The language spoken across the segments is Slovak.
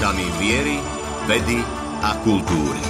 očami viery, vedy a kultúry.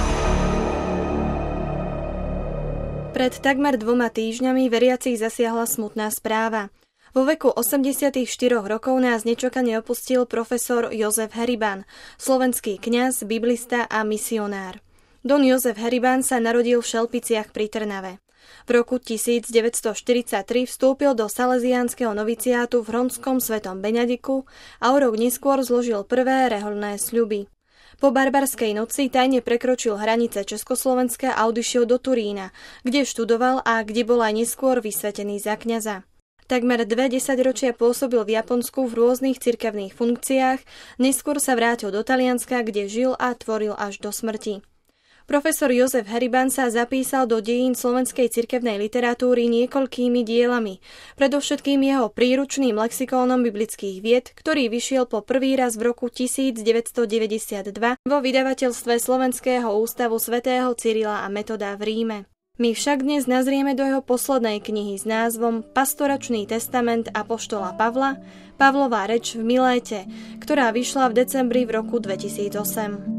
Pred takmer 2 týždňami veriacich zasiahla smutná správa. Vo veku 84 rokov nás nečakane opustil profesor Jozef Heriban, slovenský kňaz, biblista a misionár. Don Jozef Heriban sa narodil v Šelpiciach pri Trnave. V roku 1943 vstúpil do salesiánskeho noviciátu v Hronskom Svetom Benediku a o rok neskôr zložil prvé rehoľné sľuby. Po barbarskej noci tajne prekročil hranice Československa a odišiel do Turína, kde študoval a kde bol aj neskôr vysvetený za kňaza. Takmer 2 desaťročia pôsobil v Japonsku v rôznych cirkevných funkciách, neskôr sa vrátil do Talianska, kde žil a tvoril až do smrti. Profesor Jozef Heriban sa zapísal do dejín slovenskej cirkevnej literatúry niekoľkými dielami, predovšetkým jeho príručným lexikónom biblických vied, ktorý vyšiel po prvý raz v roku 1992 vo vydavateľstve Slovenského ústavu svätého Cyrila a Metoda v Ríme. My však dnes nazrieme do jeho poslednej knihy s názvom Pastoračný testament apoštola Pavla, Pavlova reč v Miléte, ktorá vyšla v decembri v roku 2008.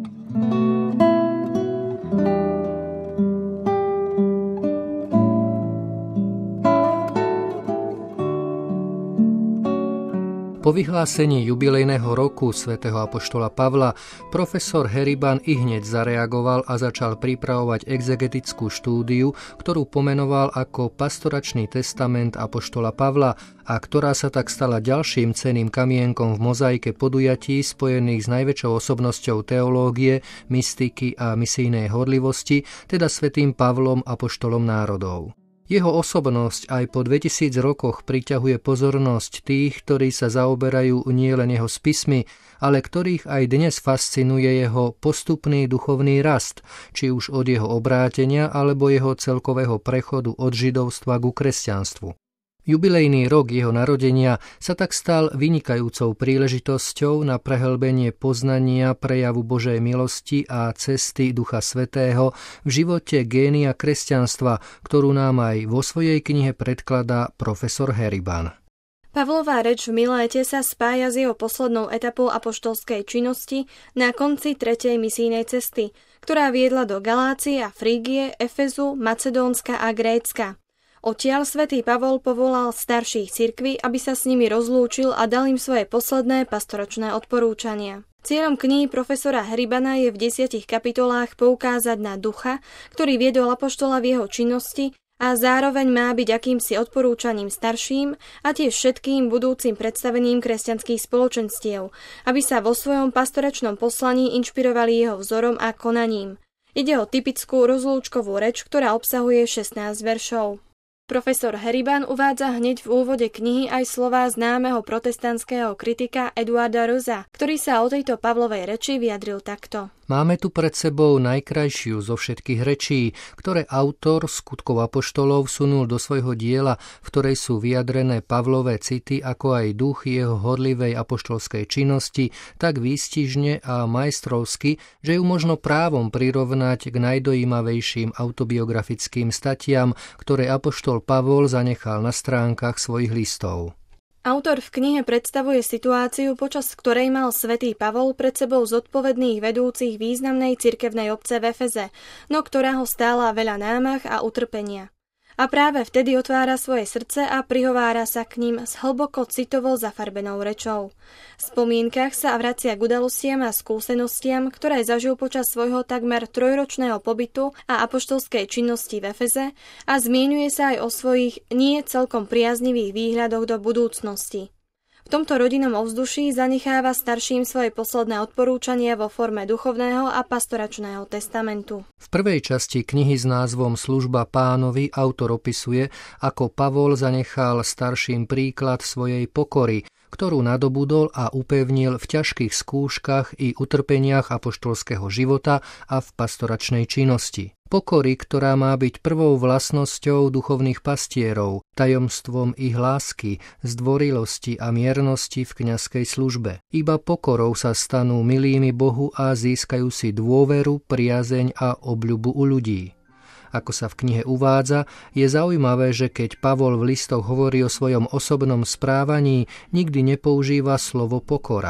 Po vyhlásení jubilejného roku svätého apoštola Pavla profesor Heriban ihneď zareagoval a začal pripravovať exegetickú štúdiu, ktorú pomenoval ako Pastoračný testament apoštola Pavla a ktorá sa tak stala ďalším cenným kamienkom v mozaike podujatí spojených s najväčšou osobnosťou teológie, mystiky a misijnej horlivosti, teda svätým Pavlom apoštolom národov. Jeho osobnosť aj po 2000 rokoch priťahuje pozornosť tých, ktorí sa zaoberajú nielen jeho spismi, ale ktorých aj dnes fascinuje jeho postupný duchovný rast, či už od jeho obrátenia alebo jeho celkového prechodu od židovstva ku kresťanstvu. Jubilejný rok jeho narodenia sa tak stal vynikajúcou príležitosťou na prehlbenie poznania prejavu Božej milosti a cesty Ducha Svätého v živote génia kresťanstva, ktorú nám aj vo svojej knihe predkladá profesor Heriban. Pavlova reč v Miléte sa spája s jeho poslednou etapou apoštolskej činnosti na konci 3. misijnej cesty, ktorá viedla do Galácie a Frígie, Efezu, Macedónska a Grécka. Odtiaľ svätý Pavol povolal starších cirkví, aby sa s nimi rozlúčil a dal im svoje posledné pastoračné odporúčania. Cieľom knihy profesora Heribana je v 10 kapitolách poukázať na ducha, ktorý viedol apoštola v jeho činnosti a zároveň má byť akýmsi odporúčaním starším a tiež všetkým budúcim predstaveným kresťanských spoločenstiev, aby sa vo svojom pastoračnom poslaní inšpirovali jeho vzorom a konaním. Ide o typickú rozlúčkovú reč, ktorá obsahuje 16 veršov. Profesor Heriban uvádza hneď v úvode knihy aj slová známeho protestantského kritika Eduarda Rosa, ktorý sa o tejto Pavlovej reči vyjadril takto. Máme tu pred sebou najkrajšiu zo všetkých rečí, ktoré autor Skutkov apoštolov vsunul do svojho diela, v ktorej sú vyjadrené Pavlové city, ako aj duch jeho horlivej apoštolskej činnosti, tak výstižne a majstrovsky, že ju možno právom prirovnať k najdojímavejším autobiografickým statiam, ktoré apoštol Pavol zanechal na stránkach svojich listov. Autor v knihe predstavuje situáciu, počas ktorej mal svätý Pavol pred sebou zodpovedných vedúcich významnej cirkevnej obce v Efeze, no ktorá ho stála veľa námah a utrpenia. A práve vtedy otvára svoje srdce a prihovára sa k ním s hlboko citovo zafarbenou rečou. V spomienkach sa vracia k udalostiam a skúsenostiam, ktoré zažil počas svojho takmer 3-ročného pobytu a apoštolskej činnosti v Efeze a zmienuje sa aj o svojich nie celkom priaznivých výhľadoch do budúcnosti. V tomto rodinnom ovzduší zanecháva starším svoje posledné odporúčania vo forme duchovného a pastoračného testamentu. V prvej časti knihy s názvom Služba Pánovi autor opisuje, ako Pavol zanechal starším príklad svojej pokory, ktorú nadobudol a upevnil v ťažkých skúškach i utrpeniach apoštolského života a v pastoračnej činnosti. Pokory, ktorá má byť prvou vlastnosťou duchovných pastierov, tajomstvom ich lásky, zdvorilosti a miernosti v kňazskej službe. Iba pokorou sa stanú milými Bohu a získajú si dôveru, priazeň a obľubu u ľudí. Ako sa v knihe uvádza, je zaujímavé, že keď Pavol v listoch hovorí o svojom osobnom správaní, nikdy nepoužíva slovo pokora.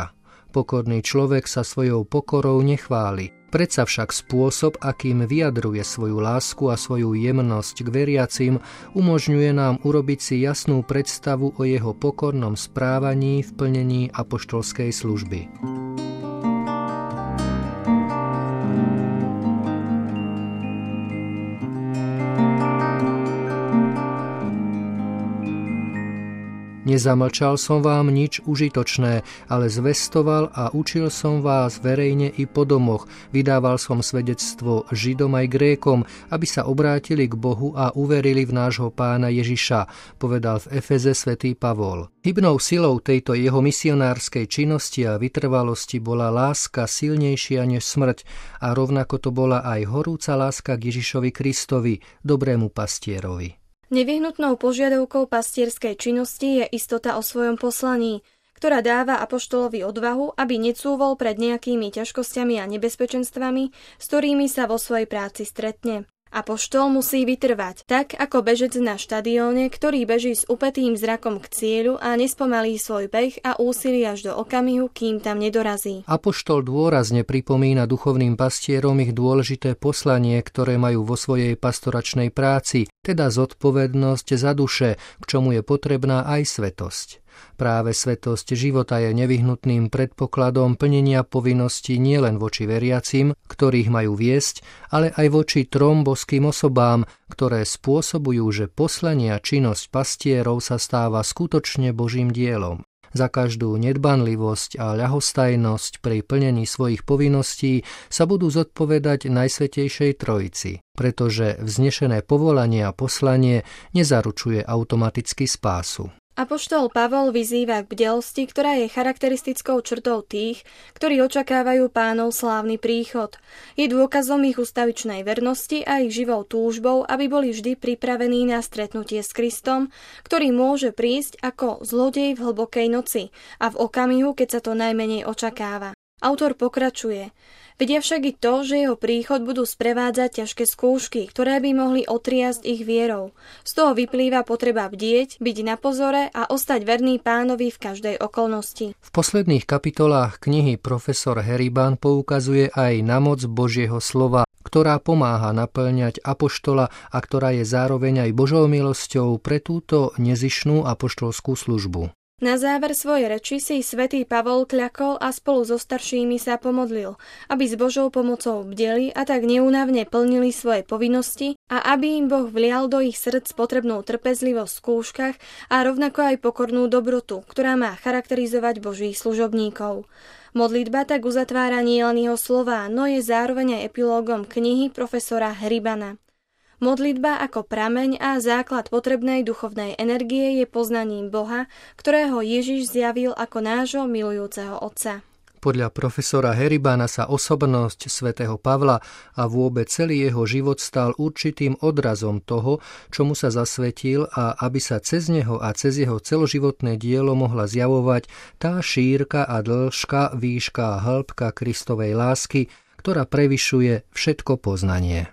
Pokorný človek sa svojou pokorou nechváli. Predsa však spôsob, akým vyjadruje svoju lásku a svoju jemnosť k veriacim, umožňuje nám urobiť si jasnú predstavu o jeho pokornom správaní v plnení apoštolskej služby. Nezamlčal som vám nič užitočné, ale zvestoval a učil som vás verejne i po domoch. Vydával som svedectvo Židom aj Grékom, aby sa obrátili k Bohu a uverili v nášho Pána Ježiša, povedal v Efeze svätý Pavol. Hybnou silou tejto jeho misionárskej činnosti a vytrvalosti bola láska silnejšia než smrť a rovnako to bola aj horúca láska k Ježišovi Kristovi, dobrému pastierovi. Nevyhnutnou požiadavkou pastierskej činnosti je istota o svojom poslaní, ktorá dáva apoštolovi odvahu, aby necúvol pred nejakými ťažkosťami a nebezpečenstvami, s ktorými sa vo svojej práci stretne. Apoštol musí vytrvať, tak ako bežec na štadióne, ktorý beží s upetým zrakom k cieľu a nespomalí svoj beh a úsilí až do okamihu, kým tam nedorazí. Apoštol dôrazne pripomína duchovným pastierom ich dôležité poslanie, ktoré majú vo svojej pastoračnej práci, teda zodpovednosť za duše, k čomu je potrebná aj svätosť. Práve svätosť života je nevyhnutným predpokladom plnenia povinností nielen voči veriacim, ktorých majú viesť, ale aj voči trom boským osobám, ktoré spôsobujú, že poslanie a činnosť pastierov sa stáva skutočne Božím dielom. Za každú nedbanlivosť a ľahostajnosť pri plnení svojich povinností sa budú zodpovedať Najsvätejšej Trojici, pretože vznešené povolanie a poslanie nezaručuje automaticky spásu. Apoštol Pavol vyzýva k bdelosti, ktorá je charakteristickou črtou tých, ktorí očakávajú Pánov slávny príchod. Je dôkazom ich ustavičnej vernosti a ich živou túžbou, aby boli vždy pripravení na stretnutie s Kristom, ktorý môže prísť ako zlodej v hlbokej noci a v okamihu, keď sa to najmenej očakáva. Autor pokračuje. Vedia však i to, že jeho príchod budú sprevádzať ťažké skúšky, ktoré by mohli otriasť ich vierou. Z toho vyplýva potreba bdieť, byť na pozore a ostať verný Pánovi v každej okolnosti. V posledných kapitolách knihy profesor Heriban poukazuje aj na moc Božieho slova, ktorá pomáha naplňať apoštola a ktorá je zároveň aj Božou milosťou pre túto nezišnú apoštolskú službu. Na záver svojej reči si svätý Pavol kľakol a spolu so staršími sa pomodlil, aby s Božou pomocou bdeli a tak neúnavne plnili svoje povinnosti a aby im Boh vlial do ich srdc potrebnú trpezlivosť v skúškach a rovnako aj pokornú dobrotu, ktorá má charakterizovať Božích služobníkov. Modlitba tak uzatvára nielen jeho slová, no je zároveň aj epilógom knihy profesora Heribana. Modlitba ako prameň a základ potrebnej duchovnej energie je poznaním Boha, ktorého Ježiš zjavil ako nášho milujúceho Otca. Podľa profesora Heribana sa osobnosť svätého Pavla a vôbec celý jeho život stal určitým odrazom toho, čomu sa zasvetil a aby sa cez neho a cez jeho celoživotné dielo mohla zjavovať tá šírka a dĺžka, výška a hĺbka Kristovej lásky, ktorá prevyšuje všetko poznanie.